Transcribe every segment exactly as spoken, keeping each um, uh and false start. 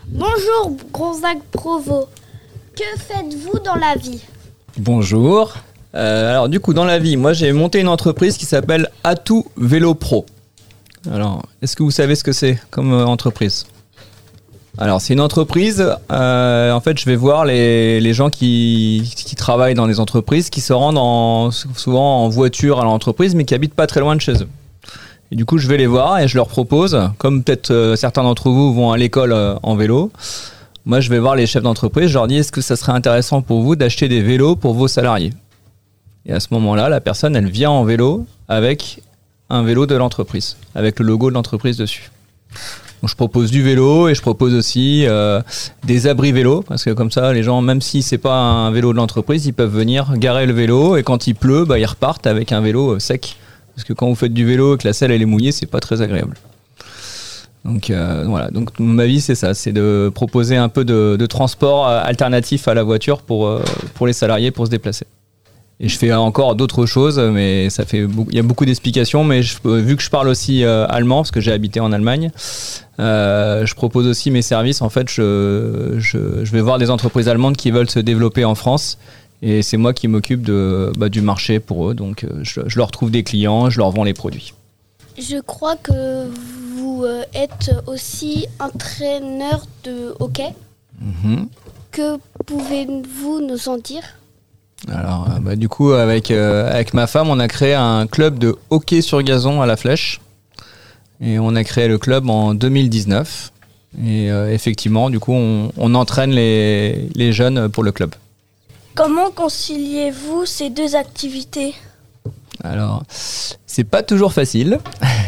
Bonjour Gonzague Provo, que faites-vous dans la vie? Bonjour, euh, alors du coup dans la vie, moi j'ai monté une entreprise qui s'appelle Atout Vélo Pro. Alors, est-ce que vous savez ce que c'est comme euh, entreprise? Alors c'est une entreprise, euh, en fait je vais voir les, les gens qui, qui travaillent dans les entreprises, qui se rendent en, souvent en voiture à l'entreprise mais qui habitent pas très loin de chez eux. Et du coup je vais les voir et je leur propose, comme peut-être euh, certains d'entre vous vont à l'école euh, en vélo, moi je vais voir les chefs d'entreprise, je leur dis est-ce que ça serait intéressant pour vous d'acheter des vélos pour vos salariés? Et à ce moment-là, la personne elle vient en vélo avec un vélo de l'entreprise, avec le logo de l'entreprise dessus. Donc, je propose du vélo et je propose aussi euh, des abris vélo parce que comme ça les gens, même si c'est pas un vélo de l'entreprise, ils peuvent venir garer le vélo et quand il pleut, bah, ils repartent avec un vélo euh, sec parce que quand vous faites du vélo et que la selle elle est mouillée, c'est pas très agréable. Donc euh, voilà, donc ma vie c'est ça, c'est de proposer un peu de, de transport alternatif à la voiture pour, euh, pour les salariés pour se déplacer. Et je fais encore d'autres choses, mais ça fait beaucoup, il y a beaucoup d'explications. Mais je, vu que je parle aussi euh, allemand, parce que j'ai habité en Allemagne, euh, je propose aussi mes services. En fait, je, je, je vais voir des entreprises allemandes qui veulent se développer en France. Et c'est moi qui m'occupe de, bah, du marché pour eux. Donc, je, je leur trouve des clients, je leur vends les produits. Je crois que vous euh, êtes aussi entraîneur de hockey. Mmh. Que pouvez-vous nous en dire ? Alors, bah, du coup, avec, euh, avec ma femme, on a créé un club de hockey sur gazon à La Flèche. Et on a créé le club en deux mille dix-neuf. Et euh, effectivement, du coup, on, on entraîne les, les jeunes pour le club. Comment conciliez-vous ces deux activités ? Alors, c'est pas toujours facile.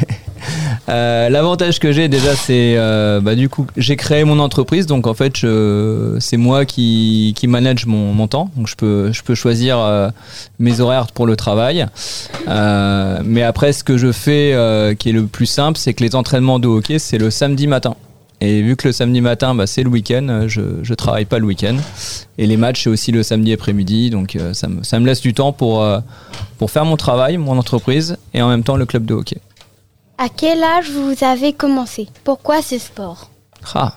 Euh, l'avantage que j'ai déjà, c'est euh, bah, du coup, j'ai créé mon entreprise, donc en fait, je, c'est moi qui, qui manage mon, mon temps, donc je peux, je peux choisir euh, mes horaires pour le travail. Euh, mais après, ce que je fais, euh, qui est le plus simple, c'est que les entraînements de hockey, c'est le samedi matin. Et vu que le samedi matin, bah, c'est le week-end, je, je travaille pas le week-end. Et les matchs, c'est aussi le samedi après-midi, donc euh, ça, me, ça me laisse du temps pour, euh, pour faire mon travail, mon entreprise, et en même temps le club de hockey. À quel âge vous avez commencé ? Pourquoi ce sport ? Ah.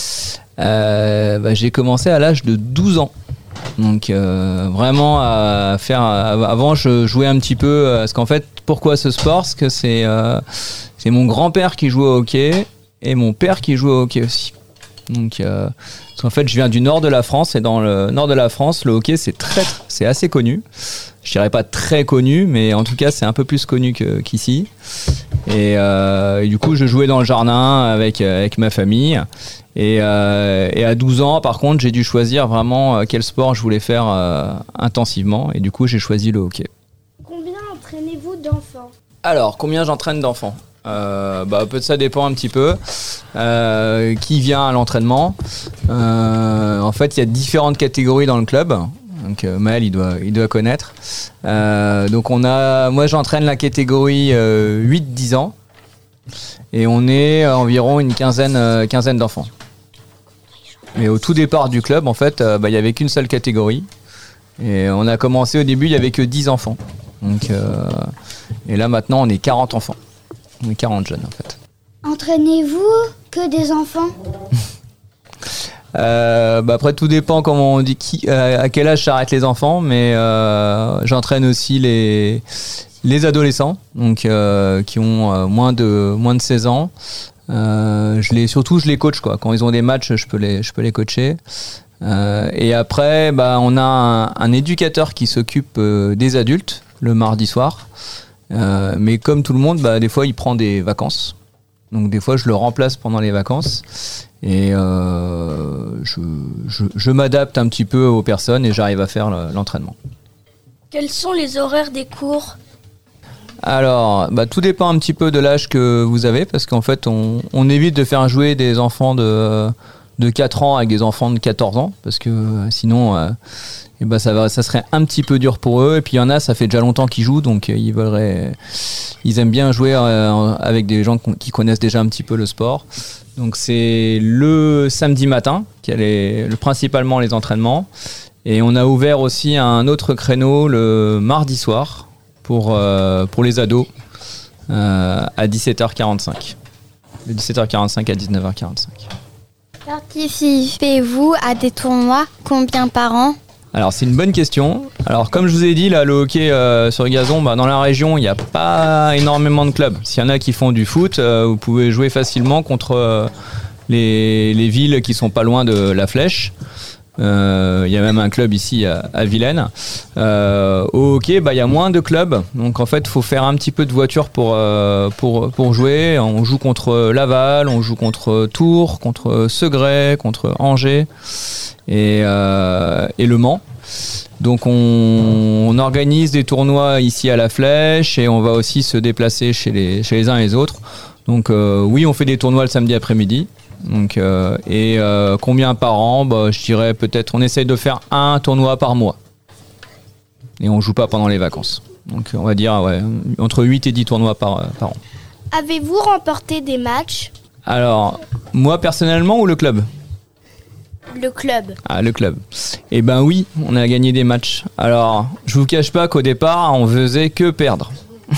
Euh, bah, j'ai commencé à l'âge de douze ans. Donc euh, vraiment à faire. Avant, je jouais un petit peu. Parce qu'en fait, pourquoi ce sport ? Parce que c'est, euh, c'est mon grand-père qui jouait au hockey et mon père qui jouait au hockey aussi. Donc, euh, parce qu'en fait, je viens du nord de la France et dans le nord de la France, le hockey c'est très, c'est assez connu. Je dirais pas très connu, mais en tout cas, c'est un peu plus connu que, qu'ici. Et, euh, et du coup, je jouais dans le jardin avec, avec ma famille. Et, euh, et à douze ans, par contre, j'ai dû choisir vraiment quel sport je voulais faire euh, intensivement. Et du coup, j'ai choisi le hockey. Combien entraînez-vous d'enfants ? Alors, combien j'entraîne d'enfants ? Euh, bah, peut-être ça dépend un petit peu. Euh, qui vient à l'entraînement ? euh, En fait, il y a différentes catégories dans le club. Donc euh, Maël, il doit, il doit connaître. Euh, donc on a, moi j'entraîne la catégorie euh, huit dix ans et on est environ une quinzaine, euh, quinzaine d'enfants. Mais au tout départ du club, en fait, euh, bah, il n'y avait qu'une seule catégorie. Et on a commencé au début, il n'y avait que dix enfants. Donc, euh, et là maintenant, on est quarante enfants. On est quarante jeunes en fait. Entraînez-vous que des enfants ? Euh, bah après tout dépend comment on dit qui, euh, à quel âge j'arrête les enfants, mais euh, j'entraîne aussi les les adolescents, donc euh, qui ont euh, moins de moins de seize ans. Euh, je les surtout je les coach quoi. Quand ils ont des matchs, je peux les je peux les coacher. Euh, et après, bah on a un, un éducateur qui s'occupe euh, des adultes le mardi soir. Euh, mais comme tout le monde, bah des fois il prend des vacances. Donc des fois je le remplace pendant les vacances. Et euh, je, je, je m'adapte un petit peu aux personnes et j'arrive à faire l'entraînement. Quels sont les horaires des cours ? Alors, bah, tout dépend un petit peu de l'âge que vous avez parce qu'en fait, on, on évite de faire jouer des enfants de, de quatre ans avec des enfants de quatorze ans parce que euh, sinon, euh, et bah, ça, va, ça serait un petit peu dur pour eux. Et puis il y en a, ça fait déjà longtemps qu'ils jouent, donc euh, ils, voudraient, ils aiment bien jouer euh, avec des gens qui connaissent déjà un petit peu le sport. Donc c'est le samedi matin, qui est le, principalement les entraînements. Et on a ouvert aussi un autre créneau le mardi soir pour, euh, pour les ados euh, à dix-sept heures quarante-cinq. De dix-sept heures quarante-cinq à dix-neuf heures quarante-cinq. Participez-vous à des tournois? Combien par an? Alors c'est une bonne question. Alors comme je vous ai dit, là, le hockey euh, sur gazon, bah, dans la région, il n'y a pas énormément de clubs. S'il y en a qui font du foot, euh, vous pouvez jouer facilement contre euh, les, les villes qui sont pas loin de la Flèche. Euh, il y a même un club ici à, à Vilaine. Euh, au hockey, bah, il y a moins de clubs. Donc en fait, il faut faire un petit peu de voiture pour, euh, pour, pour jouer. On joue contre Laval, on joue contre Tours, contre Segré, contre Angers et, euh, et Le Mans. Donc on, on organise des tournois ici à la Flèche et on va aussi se déplacer chez les, chez les uns et les autres. Donc euh, oui, on fait des tournois le samedi après-midi. Donc, euh, et euh, combien par an? Bah, je dirais peut-être, on essaye de faire un tournoi par mois. Et on joue pas pendant les vacances. Donc on va dire ouais, entre huit et dix tournois par, par an. Avez-vous remporté des matchs? Alors, moi personnellement ou le club? Le club. Ah, le club. Eh ben oui, on a gagné des matchs. Alors, je vous cache pas qu'au départ, on faisait que perdre.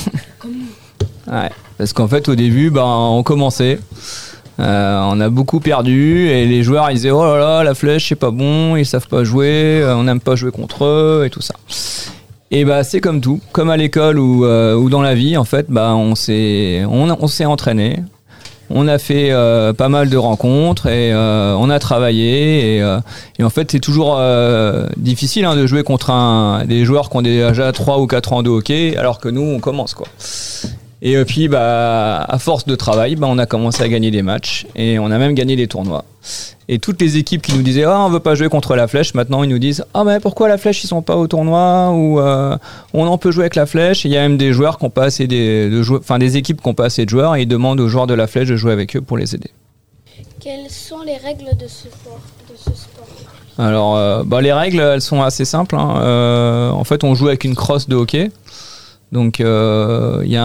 Ouais, parce qu'en fait, au début, ben, on commençait. Euh, on a beaucoup perdu et les joueurs ils disaient oh là là la Flèche c'est pas bon, ils savent pas jouer, on n'aime pas jouer contre eux et tout ça. Et bah c'est comme tout, comme à l'école ou, euh, ou dans la vie en fait, bah on s'est on, on s'est entraîné, on a fait euh, pas mal de rencontres et euh, on a travaillé et, euh, et en fait c'est toujours euh, difficile hein, de jouer contre un, des joueurs qui ont déjà trois ou quatre ans de hockey alors que nous on commence quoi. Et puis, bah, à force de travail, bah, on a commencé à gagner des matchs et on a même gagné des tournois. Et toutes les équipes qui nous disaient ah, on veut pas jouer contre la Flèche, maintenant ils nous disent ah mais pourquoi la Flèche ils sont pas au tournoi ou euh, on en peut jouer avec la Flèche. Et il y a même des joueurs qui ont pas assez des, de joueurs, enfin des équipes qui ont pas assez de joueurs et ils demandent aux joueurs de la Flèche de jouer avec eux pour les aider. Quelles sont les règles de ce sport, de ce sport Alors, euh, bah, les règles elles sont assez simples. Hein. Euh, en fait, on joue avec une crosse de hockey. Donc il euh, y, y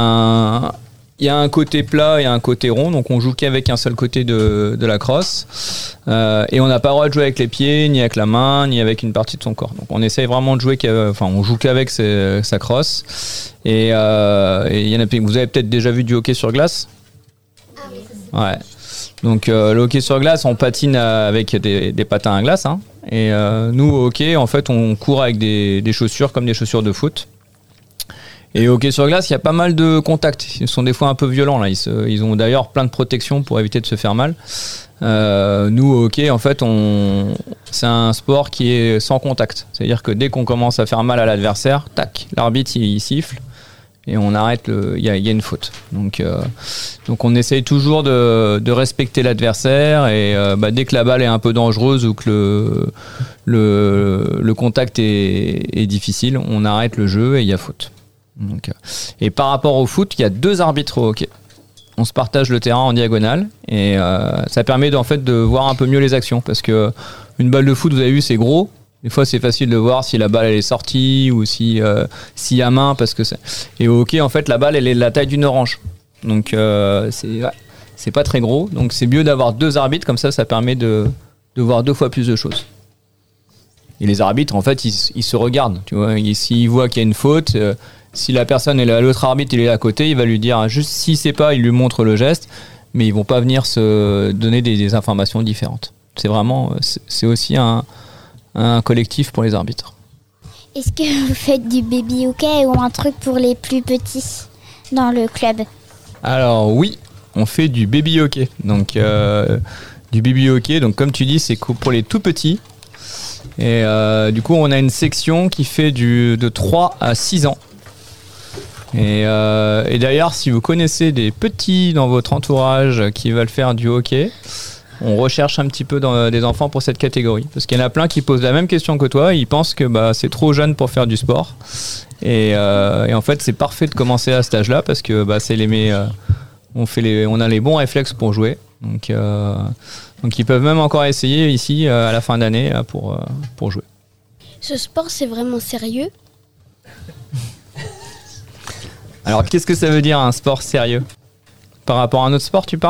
a un côté plat et un côté rond, donc on joue qu'avec un seul côté de, de la crosse euh, et on n'a pas le droit de jouer avec les pieds, ni avec la main, ni avec une partie de son corps. Donc on essaye vraiment de jouer, enfin on joue qu'avec ses, sa crosse et, euh, et y en a, vous avez peut-être déjà vu du hockey sur glace? Ouais. Donc euh, le hockey sur glace, on patine avec des, des patins à glace hein. Et euh, nous au hockey, en fait, on court avec des, des chaussures comme des chaussures de foot. Et au hockey sur glace, il y a pas mal de contacts. Ils sont des fois un peu violents là. Ils, se, ils ont d'ailleurs plein de protections pour éviter de se faire mal. Euh, nous au hockey, en fait, on, c'est un sport qui est sans contact. C'est-à-dire que dès qu'on commence à faire mal à l'adversaire, tac, l'arbitre il, il siffle et on arrête. Il y a, y a une faute. Donc, euh, donc on essaye toujours de, de respecter l'adversaire et euh, bah, dès que la balle est un peu dangereuse ou que le le, le contact est, est difficile, on arrête le jeu et il y a faute. Donc, et par rapport au foot, il y a deux arbitres au hockey. On se partage le terrain en diagonale et euh, ça permet de, en fait, de voir un peu mieux les actions parce que une balle de foot, vous avez vu, c'est gros. Des fois, c'est facile de voir si la balle elle est sortie ou si euh, s'il y a main parce que c'est... Et au hockey, en fait, la balle elle est de la taille d'une orange. Donc euh, c'est ouais, c'est pas très gros. Donc c'est mieux d'avoir deux arbitres comme ça, ça permet de de voir deux fois plus de choses. Et les arbitres, en fait, ils, ils se regardent. Tu vois, ils, s'ils voient qu'il y a une faute. Euh, Si la personne est là, l'autre arbitre il est à côté, il va lui dire juste si c'est pas, il lui montre le geste, mais ils vont pas venir se donner des, des informations différentes. C'est vraiment, c'est, c'est aussi un, un collectif pour les arbitres. Est-ce que vous faites du baby hockey ou un truc pour les plus petits dans le club? Alors oui, on fait du baby hockey. Donc euh, du baby hockey, donc comme tu dis, c'est pour les tout petits. Et euh, du coup, on a une section qui fait du de trois à six ans. Et, euh, et d'ailleurs, si vous connaissez des petits dans votre entourage qui veulent faire du hockey, on recherche un petit peu dans, des enfants pour cette catégorie. Parce qu'il y en a plein qui posent la même question que toi. Ils pensent que bah, c'est trop jeune pour faire du sport. Et, euh, et en fait, c'est parfait de commencer à cet âge-là parce que bah, c'est les, euh, on, fait les, on a les bons réflexes pour jouer. Donc, euh, donc ils peuvent même encore essayer ici euh, à la fin d'année pour, euh, pour jouer. Ce sport, c'est vraiment sérieux ? Alors, qu'est-ce que ça veut dire un sport sérieux ? Par rapport à un autre sport, tu parles ?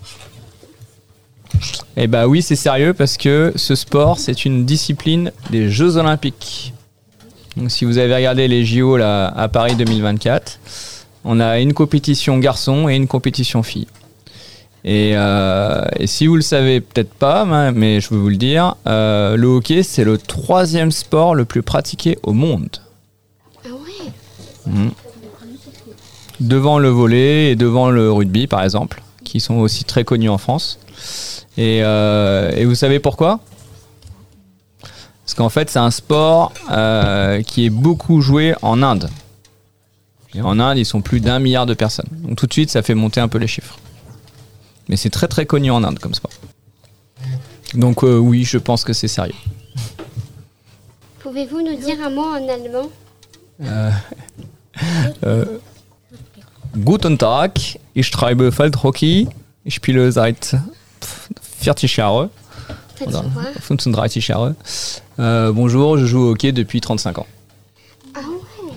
Eh bah oui, c'est sérieux parce que ce sport, c'est une discipline des Jeux Olympiques. Donc, si vous avez regardé les J O là, à Paris deux mille vingt-quatre, on a une compétition garçon et une compétition fille. Et, euh, et si vous le savez peut-être pas, mais je veux vous le dire, euh, le hockey, c'est le troisième sport le plus pratiqué au monde. Ah ouais. Mmh. Devant le volley et devant le rugby, par exemple, qui sont aussi très connus en France. Et, euh, et vous savez pourquoi ? Parce qu'en fait, c'est un sport euh, qui est beaucoup joué en Inde. Et en Inde, ils sont plus d'un milliard de personnes. Donc tout de suite, ça fait monter un peu les chiffres. Mais c'est très très connu en Inde comme sport. Donc euh, oui, je pense que c'est sérieux. Pouvez-vous nous dire un mot en allemand ? euh, euh, Guten Tag, ich treibe Feldhockey. Ich spiele seit vierzig Jahre. Oder fünfunddreißig Jahre. Euh, bonjour, je joue au hockey depuis trente-cinq ans. Ah ouais.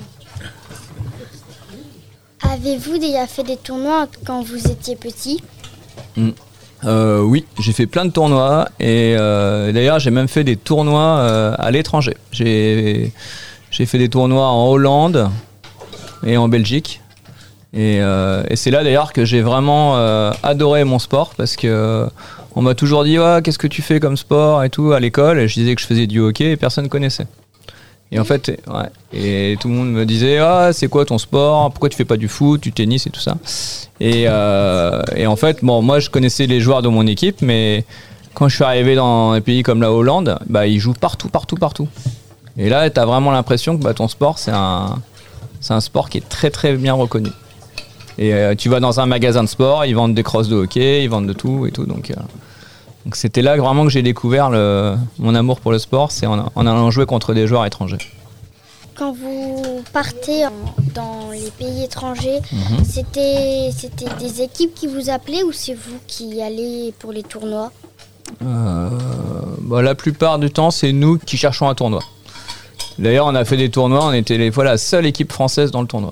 Avez-vous déjà fait des tournois quand vous étiez petit ? Mm. Euh, oui, j'ai fait plein de tournois et euh, d'ailleurs j'ai même fait des tournois euh, à l'étranger. J'ai, j'ai fait des tournois en Hollande et en Belgique. Et, euh, et c'est là d'ailleurs que j'ai vraiment euh, adoré mon sport parce que euh, on m'a toujours dit ouais, qu'est-ce que tu fais comme sport et tout à l'école, et je disais que je faisais du hockey et personne ne connaissait. Et en fait, ouais, et tout le monde me disait ah, c'est quoi ton sport, pourquoi tu fais pas du foot, du tennis et tout ça. Et, euh, et en fait, bon, moi je connaissais les joueurs de mon équipe, mais quand je suis arrivé dans un pays comme la Hollande, bah, ils jouent partout, partout, partout. Et là, tu as vraiment l'impression que bah, ton sport, c'est un, c'est un sport qui est très très bien reconnu. Et euh, tu vas dans un magasin de sport, ils vendent des crosses de hockey, ils vendent de tout et tout. Donc, euh, donc c'était là vraiment que j'ai découvert le, mon amour pour le sport, c'est en, en allant jouer contre des joueurs étrangers. Quand vous partez en, dans les pays étrangers, mmh. c'était, c'était des équipes qui vous appelaient ou c'est vous qui allez pour les tournois ? euh, bah, La plupart du temps, c'est nous qui cherchons un tournoi. D'ailleurs, on a fait des tournois, on était les fois la seule équipe française dans le tournoi.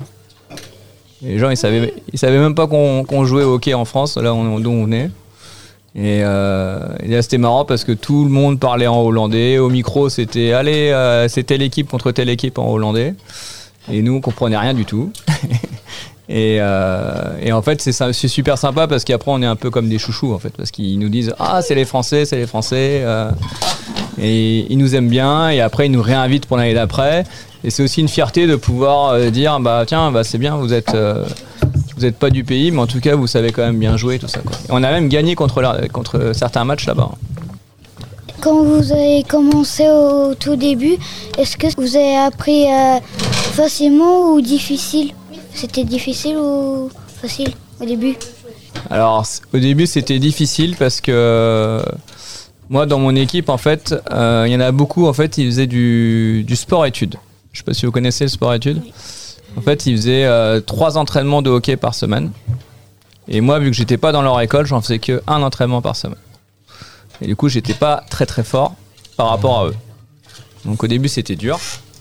Les gens, ils savaient, ils savaient même pas qu'on, qu'on jouait au hockey en France, là on, d'où on venait. Et, euh, et là, c'était marrant parce que tout le monde parlait en hollandais. Au micro, c'était allez, euh, c'est telle équipe contre telle équipe en hollandais. Et nous, on comprenait rien du tout. et, euh, et en fait, c'est, c'est super sympa parce qu'après, on est un peu comme des chouchous en fait, parce qu'ils nous disent ah, c'est les Français, c'est les Français. Euh, et ils nous aiment bien. Et après, ils nous réinvitent pour l'année d'après. Et c'est aussi une fierté de pouvoir euh, dire bah tiens bah c'est bien, vous êtes euh, vous êtes pas du pays, mais en tout cas vous savez quand même bien jouer tout ça quoi. Et on a même gagné contre la, contre certains matchs là-bas. Quand vous avez commencé au tout début, est-ce que vous avez appris euh, facilement ou difficile ? C'était difficile ou facile au début ? Alors au début c'était difficile parce que euh, moi dans mon équipe en fait il euh, y en a beaucoup en fait ils faisaient du, du sport-études. Je ne sais pas si vous connaissez le sport-études. En fait, ils faisaient euh, trois entraînements de hockey par semaine. Et moi, vu que j'étais pas dans leur école, j'en faisais qu'un entraînement par semaine. Et du coup, j'étais pas très très fort par rapport à eux. Donc au début, c'était dur.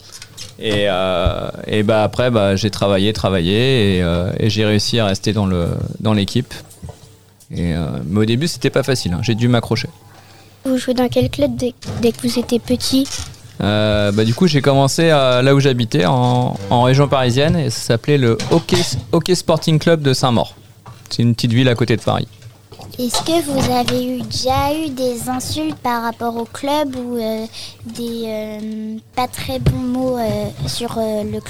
Et, euh, et bah, après, bah, j'ai travaillé, travaillé et, euh, et j'ai réussi à rester dans, le, dans l'équipe. Et, euh, mais au début, c'était pas facile. Hein. J'ai dû m'accrocher. Vous jouez dans quel club dès, dès que vous étiez petit ? Euh, bah, du coup, j'ai commencé à, là où j'habitais, en, en région parisienne, et ça s'appelait le Hockey, Hockey Sporting Club de Saint-Maur. C'est une petite ville à côté de Paris. Est-ce que vous avez eu, déjà eu des insultes par rapport au club ou euh, des euh, pas très bons mots euh, sur euh, le club ?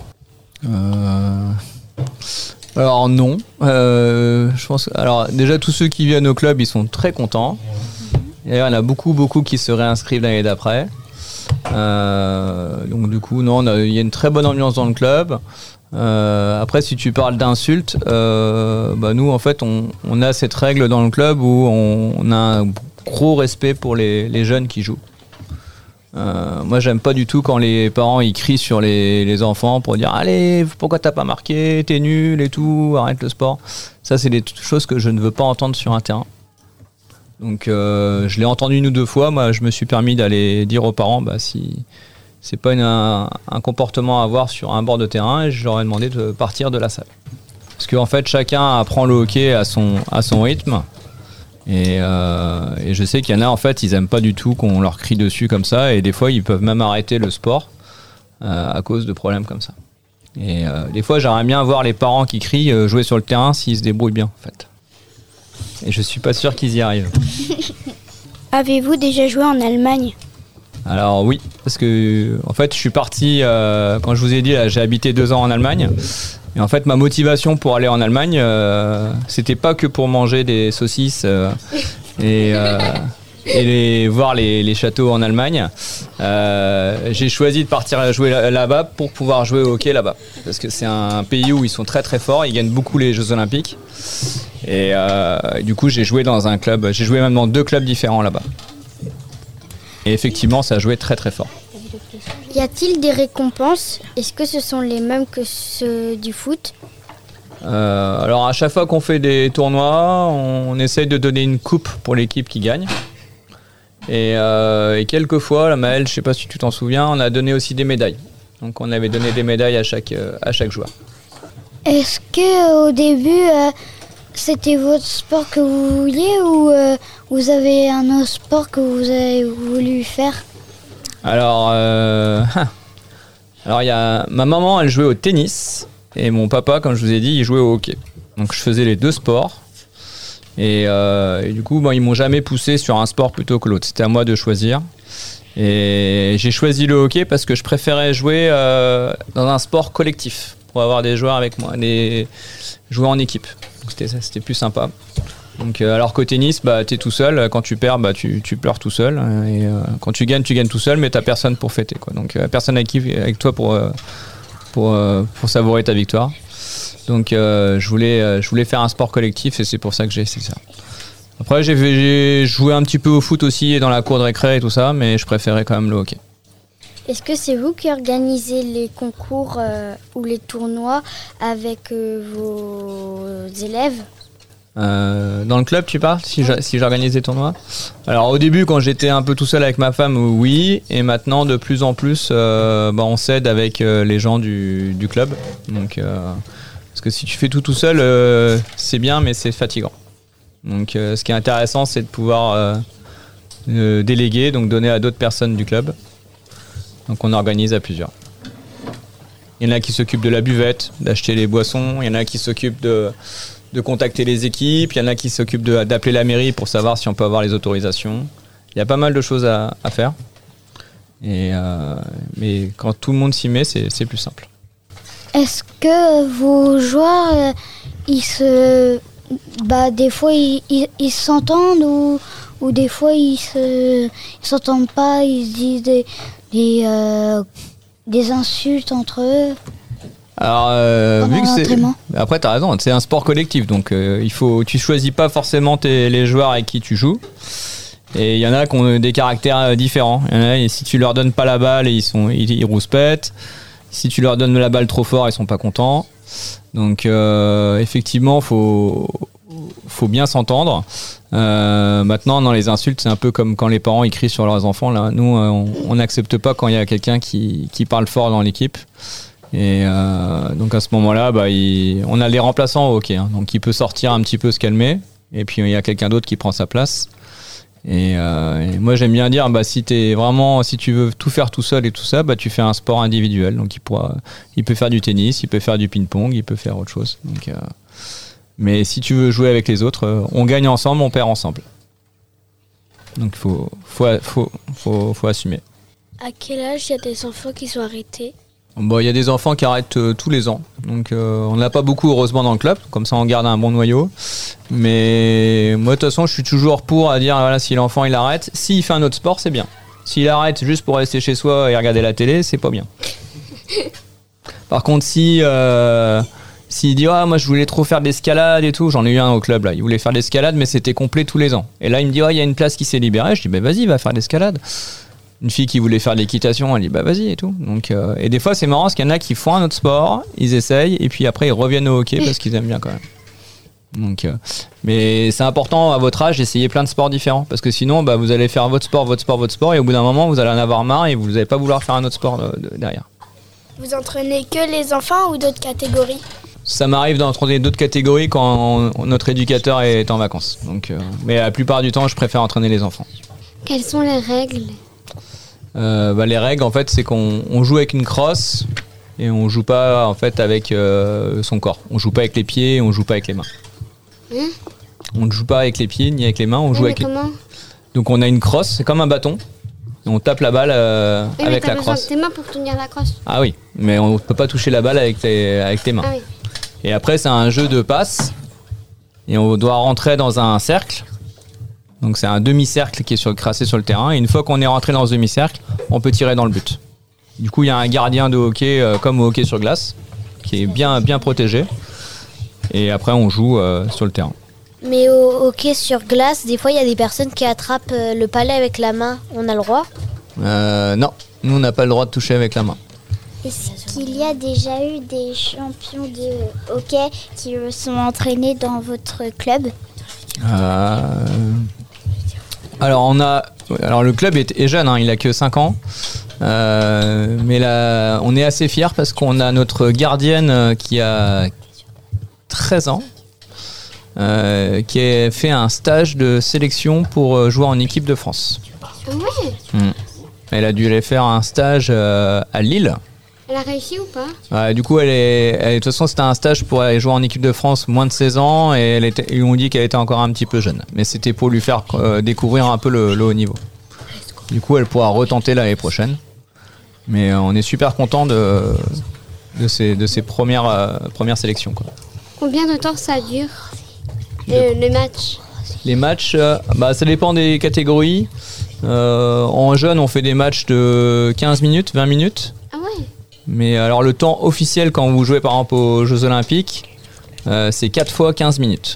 euh... Alors non. Euh, je pense. Alors déjà, tous ceux qui viennent au club, ils sont très contents. D'ailleurs, il y en a beaucoup, beaucoup qui se réinscrivent l'année d'après. Euh, donc du coup non, il y a une très bonne ambiance dans le club. Euh, après si tu parles d'insultes, euh, bah nous en fait on, on a cette règle dans le club où on, on a un gros respect pour les, les jeunes qui jouent. Euh, moi j'aime pas du tout quand les parents ils crient sur les, les enfants pour dire allez pourquoi t'as pas marqué, t'es nul et tout, arrête le sport. Ça c'est des choses que je ne veux pas entendre sur un terrain. Donc euh, je l'ai entendu une ou deux fois, moi je me suis permis d'aller dire aux parents bah, si c'est pas une, un, un comportement à avoir sur un bord de terrain, et je leur ai demandé de partir de la salle. Parce qu'en fait chacun apprend le hockey à son, à son rythme, et, euh, et je sais qu'il y en a en fait ils aiment pas du tout qu'on leur crie dessus comme ça, et des fois ils peuvent même arrêter le sport euh, à cause de problèmes comme ça. Et euh, des fois j'aimerais bien voir les parents qui crient euh, jouer sur le terrain s'ils se débrouillent bien en fait. Et je suis pas sûr qu'ils y arrivent. Avez-vous déjà joué en Allemagne ? Alors oui, parce que en fait je suis parti, euh, quand je vous ai dit, là, j'ai habité deux ans en Allemagne. Et en fait ma motivation pour aller en Allemagne, euh, c'était pas que pour manger des saucisses euh, et, euh, et les, voir les, les châteaux en Allemagne. Euh, j'ai choisi de partir jouer là-bas pour pouvoir jouer au hockey là-bas. Parce que c'est un pays où ils sont très très forts, ils gagnent beaucoup les Jeux Olympiques. Et euh, du coup j'ai joué dans un club, j'ai joué même dans deux clubs différents là-bas. Et effectivement, ça a joué très très fort. Y a-t-il des récompenses ? Est-ce que ce sont les mêmes que ceux du foot ? euh, Alors à chaque fois qu'on fait des tournois, on essaye de donner une coupe pour l'équipe qui gagne. Et, euh, et quelques fois, la Maëlle, je ne sais pas si tu t'en souviens, on a donné aussi des médailles. Donc on avait donné des médailles à chaque, euh, à chaque joueur. Est-ce que au début, euh, c'était votre sport que vous vouliez ou euh, vous avez un autre sport que vous avez voulu faire ? Alors, euh, alors y a, ma maman, elle jouait au tennis et mon papa, comme je vous ai dit, il jouait au hockey. Donc je faisais les deux sports et, euh, et du coup, bon, ils m'ont jamais poussé sur un sport plutôt que l'autre. C'était à moi de choisir. Et j'ai choisi le hockey parce que je préférais jouer euh, dans un sport collectif pour avoir des joueurs avec moi, des jouer en équipe. Donc c'était, c'était plus sympa. Donc, euh, alors qu'au tennis, bah, tu es tout seul. Quand tu perds, bah, tu, tu pleures tout seul. Et euh, quand tu gagnes, tu gagnes tout seul, mais tu n'as personne pour fêter, quoi. Donc, euh, personne avec, qui, avec toi pour, euh, pour, euh, pour savourer ta victoire. Donc, euh, je, voulais, euh, je voulais faire un sport collectif et c'est pour ça que j'ai essayé ça. Après, j'ai, j'ai joué un petit peu au foot aussi et dans la cour de récré et tout ça, mais je préférais quand même le hockey. Est-ce que c'est vous qui organisez les concours euh, ou les tournois avec euh, vos élèves ? Euh, dans le club, tu parles, si, j'a, si j'organise des tournois. Alors au début, quand j'étais un peu tout seul avec ma femme, oui, et maintenant de plus en plus, euh, bah, on s'aide avec euh, les gens du, du club. Donc, euh, parce que si tu fais tout tout seul, euh, c'est bien, mais c'est fatigant. Donc euh, ce qui est intéressant, c'est de pouvoir euh, euh, déléguer, donc donner à d'autres personnes du club. Donc on organise à plusieurs. Il y en a qui s'occupent de la buvette, d'acheter les boissons, il y en a qui s'occupent de de contacter les équipes, il y en a qui s'occupent de, d'appeler la mairie pour savoir si on peut avoir les autorisations. Il y a pas mal de choses à, à faire. Et euh, mais quand tout le monde s'y met, c'est, c'est plus simple. Est-ce que vos joueurs, euh, ils se, bah, des fois ils, ils, ils s'entendent ou, ou des fois ils se, ils s'entendent pas, ils se disent des, des, euh, des insultes entre eux? Alors, euh, vu que c'est... l'entraînement. Après, t'as raison, c'est un sport collectif, donc euh, il faut, tu choisis pas forcément tes, les joueurs avec qui tu joues. Et il y en a qui ont des caractères différents. Il y en a, et si tu leur donnes pas la balle, ils sont, ils, ils rouspètent. Si tu leur donnes la balle trop fort, ils sont pas contents. Donc, euh, effectivement, faut, faut bien s'entendre. Euh, maintenant, dans les insultes, c'est un peu comme quand les parents ils crient sur leurs enfants. Là, nous, on n'accepte pas quand il y a quelqu'un qui, qui parle fort dans l'équipe. Et euh, donc à ce moment-là, bah, il, on a les remplaçants au hockey, hein, donc il peut sortir un petit peu, se calmer, et puis il y a quelqu'un d'autre qui prend sa place. Et, euh, et moi j'aime bien dire, bah, si t'es vraiment, si tu veux tout faire tout seul et tout ça, bah, tu fais un sport individuel. Donc il pourra, il peut faire du tennis, il peut faire du ping-pong, il peut faire autre chose. Donc, euh, mais si tu veux jouer avec les autres, euh, on gagne ensemble, on perd ensemble. Donc il faut, faut, faut, faut, faut assumer. À quel âge il y a des enfants qui sont arrêtés ? Bon, il y a des enfants qui arrêtent euh, tous les ans, donc euh, on n'a pas beaucoup heureusement dans le club, comme ça on garde un bon noyau. Mais moi de toute façon je suis toujours pour à dire voilà, si l'enfant il arrête, s'il fait un autre sport c'est bien. S'il arrête juste pour rester chez soi et regarder la télé, c'est pas bien. Par contre si euh, s'il dit ah moi je voulais trop faire de l'escalade et tout, j'en ai eu un au club là, il voulait faire de l'escalade mais c'était complet tous les ans. Et là il me dit ah il y a une place qui s'est libérée, je dis bah vas-y va faire de l'escalade. Une fille qui voulait faire de l'équitation, elle dit bah vas-y et tout. Donc, euh, et des fois c'est marrant parce qu'il y en a qui font un autre sport, ils essayent et puis après ils reviennent au hockey parce qu'ils aiment bien quand même. Donc, euh, mais c'est important à votre âge d'essayer plein de sports différents parce que sinon bah, vous allez faire votre sport, votre sport, votre sport et au bout d'un moment vous allez en avoir marre et vous n'allez pas vouloir faire un autre sport de, de, derrière. Vous entraînez que les enfants ou d'autres catégories ? Ça m'arrive d'entraîner d'autres catégories quand on, notre éducateur est en vacances. Donc, euh, mais la plupart du temps je préfère entraîner les enfants. Quelles sont les règles ? Euh, bah, les règles en fait c'est qu'on on joue avec une crosse et on joue pas en fait avec euh, son corps. On joue pas avec les pieds, on joue pas avec les mains. Mmh. On ne joue pas avec les pieds ni avec les mains, on joue Oui, avec mais les... comment? Donc on a une crosse, c'est comme un bâton. Et on tape la balle euh, Oui, avec mais la t'as besoin crosse. de tes mains pour tenir la crosse. Ah oui, mais on ne peut pas toucher la balle avec tes, avec tes mains. Ah oui. Et après, c'est un jeu de passes. Et on doit rentrer dans un cercle. Donc c'est un demi-cercle qui est sur, tracé sur le terrain. Et une fois qu'on est rentré dans ce demi-cercle, on peut tirer dans le but. Du coup, il y a un gardien de hockey, euh, comme au hockey sur glace, qui est bien, bien protégé. Et après, on joue euh, sur le terrain. Mais au hockey sur glace, des fois, il y a des personnes qui attrapent euh, le palet avec la main. On a le droit? Euh, non, nous, on n'a pas le droit de toucher avec la main. Est-ce qu'il y a déjà eu des champions de hockey qui se sont entraînés dans votre club? Euh... Alors, on a... Alors, le club est, est jeune, hein, il a que cinq ans. Euh, mais là, on est assez fiers parce qu'on a notre gardienne qui a treize ans, euh, qui a fait un stage de sélection pour jouer en équipe de France. Oui. Mmh. Elle a dû aller faire un stage euh, à Lille. Elle a réussi ou pas? Ouais, du coup, elle est, elle, de toute façon, c'était un stage pour aller jouer en équipe de France moins de seize ans et elle était, ils ont dit qu'elle était encore un petit peu jeune. Mais c'était pour lui faire euh, découvrir un peu le, le haut niveau. Du coup, elle pourra retenter l'année prochaine. Mais euh, on est super content de, de ces, de ces premières, euh, premières sélections, quoi. Combien de temps ça dure, le, le match? Les matchs, euh, bah, ça dépend des catégories. Euh, en jeune, on fait des matchs de quinze minutes, vingt minutes. Ah ouais. Mais alors le temps officiel quand vous jouez par exemple aux Jeux Olympiques, euh, c'est quatre fois quinze minutes.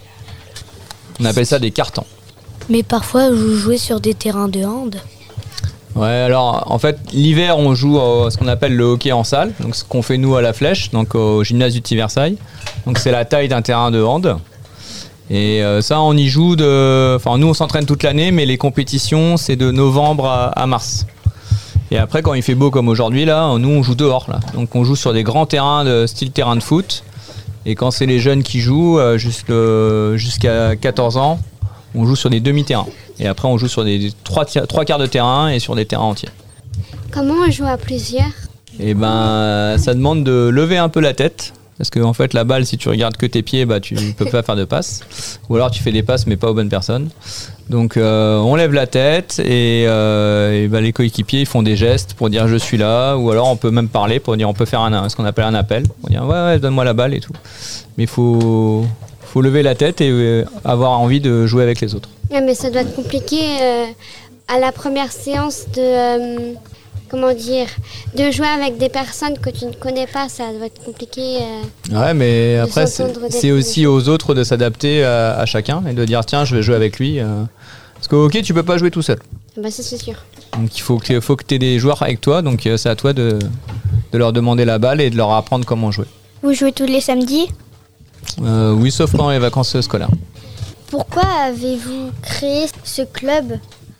On appelle ça des quarts-temps. Mais parfois, vous jouez sur des terrains de hand. Ouais, alors en fait l'hiver on joue à ce qu'on appelle le hockey en salle, donc ce qu'on fait nous à la Flèche, donc au gymnase du Petit Versailles. Donc c'est la taille d'un terrain de hand. Et euh, ça on y joue de... Enfin nous on s'entraîne toute l'année, mais les compétitions c'est de novembre à, à mars. Et après quand il fait beau comme aujourd'hui là, nous on joue dehors là. Donc on joue sur des grands terrains de style terrain de foot. Et quand c'est les jeunes qui jouent, euh, jusqu'à, jusqu'à quatorze ans, on joue sur des demi-terrains. Et après on joue sur des trois, trois quarts de terrain et sur des terrains entiers. Comment on joue à plusieurs? Et ben ça demande de lever un peu la tête. Parce que en fait la balle, si tu regardes que tes pieds, bah, tu peux pas faire de passe. Ou alors tu fais des passes mais pas aux bonnes personnes. Donc euh, on lève la tête et, euh, et bah, les coéquipiers ils font des gestes pour dire je suis là. Ou alors on peut même parler pour dire on peut faire un, ce qu'on appelle un appel. Pour dire ouais ouais donne-moi la balle et tout. Mais il faut, faut lever la tête et euh, avoir envie de jouer avec les autres. Ouais, mais ça doit être compliqué euh, à la première séance de... Euh, comment dire, de jouer avec des personnes que tu ne connais pas, ça doit être compliqué. Euh, ouais, mais après, c'est, s'entendre c'est aussi aux autres de s'adapter à, à chacun et de dire tiens, je vais jouer avec lui. Euh, parce qu'au hockey, tu peux pas jouer tout seul. Bah, ça, c'est sûr. Donc il faut que, faut que tu aies des joueurs avec toi, donc euh, c'est à toi de, de leur demander la balle et de leur apprendre comment jouer. Vous jouez tous les samedis? euh, Oui, sauf pendant les vacances scolaires. Pourquoi avez-vous créé ce club?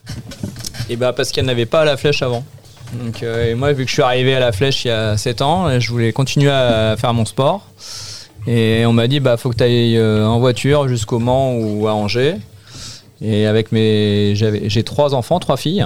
Et bah parce qu'il n'y en avait pas à la Flèche avant. Donc, euh, et moi, vu que je suis arrivé à la Flèche il y a sept ans, je voulais continuer à faire mon sport. Et on m'a dit, bah, faut que tu ailles euh, en voiture jusqu'au Mans ou à Angers. Et avec mes, j'avais, j'ai trois enfants, trois filles.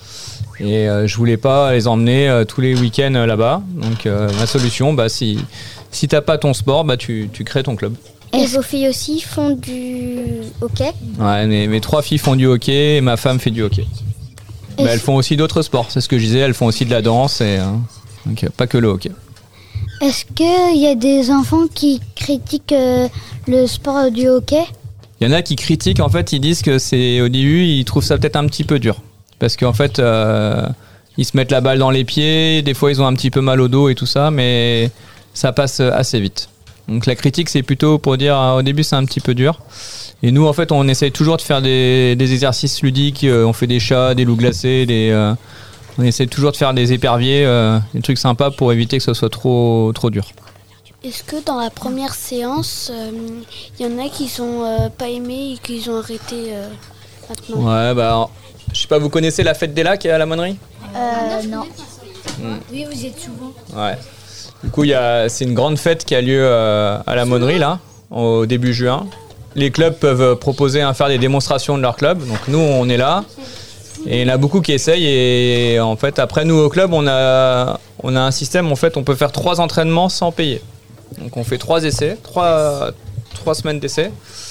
Et euh, je voulais pas les emmener euh, tous les week-ends euh, là-bas. Donc euh, ma solution, bah, si, si t'as pas ton sport, bah, tu, tu crées ton club. Et vos filles aussi font du hockey? Ouais, mes, mes trois filles font du hockey et ma femme fait du hockey. Mais elles font aussi d'autres sports, c'est ce que je disais, elles font aussi de la danse, et, euh, donc euh, pas que le hockey. Est-ce qu'il y a des enfants qui critiquent euh, le sport du hockey? Il y en a qui critiquent, en fait, ils disent que c'est au début, ils trouvent ça peut-être un petit peu dur. Parce qu'en fait, euh, ils se mettent la balle dans les pieds, des fois ils ont un petit peu mal au dos et tout ça, mais ça passe assez vite. Donc la critique, c'est plutôt pour dire, euh, au début c'est un petit peu dur. Et nous, en fait, on essaye toujours de faire des, des exercices ludiques. Euh, on fait des chats, des loups glacés, des, euh, on essaye toujours de faire des éperviers, euh, des trucs sympas pour éviter que ce soit trop, trop dur. Est-ce que dans la première séance, il euh, y en a qui sont euh, pas aimés et qui ont arrêté euh, maintenant? Ouais, bah, je sais pas, vous connaissez la fête des lacs à la Monnerie? Euh, non. Hmm. Oui, vous y êtes souvent. Ouais. Du coup, y a, c'est une grande fête qui a lieu euh, à la Monnerie, là, au début juin. Les clubs peuvent proposer à faire des démonstrations de leur club. Donc nous, on est là. Et il y en a beaucoup qui essayent. Et en fait, après, nous, au club, on a, on a un système. En fait, on peut faire trois entraînements sans payer. Donc on fait trois essais, trois, trois semaines d'essais.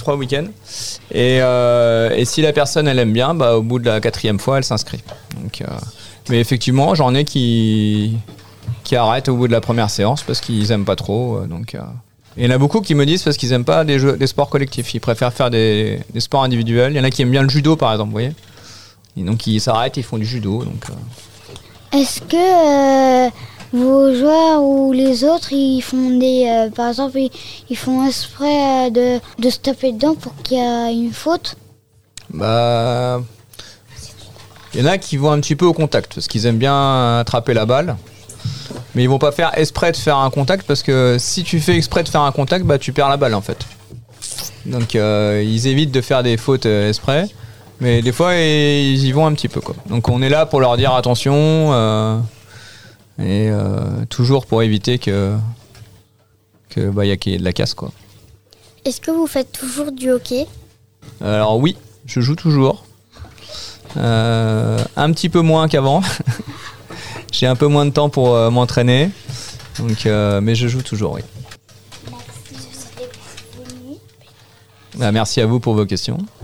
trois week-ends. Et, euh, et si la personne elle aime bien, bah, au bout de la quatrième fois, elle s'inscrit. Donc, euh, mais effectivement, j'en ai qui, qui arrêtent au bout de la première séance parce qu'ils aiment pas trop. Donc, euh, il y en a beaucoup qui me disent parce qu'ils aiment pas des, jeux, des sports collectifs. Ils préfèrent faire des, des sports individuels. Il y en a qui aiment bien le judo, par exemple, vous voyez. Et donc ils s'arrêtent, ils font du judo. Donc, euh. Est-ce que euh, vos joueurs ou les autres, ils font des, euh, par exemple, ils, ils font exprès de, de se taper dedans pour qu'il y ait une faute? Bah, il y en a qui vont un petit peu au contact parce qu'ils aiment bien attraper la balle. Mais ils vont pas faire exprès de faire un contact parce que si tu fais exprès de faire un contact, bah tu perds la balle en fait. Donc euh, ils évitent de faire des fautes euh, exprès, mais des fois ils y vont un petit peu quoi. Donc on est là pour leur dire attention euh, et euh, toujours pour éviter que que bah y a qu'il y ait de la casse quoi. Est-ce que vous faites toujours du hockey? Alors oui, je joue toujours, euh, un petit peu moins qu'avant. J'ai un peu moins de temps pour euh, m'entraîner, donc, euh, mais je joue toujours, oui. Merci, bah, merci à vous pour vos questions.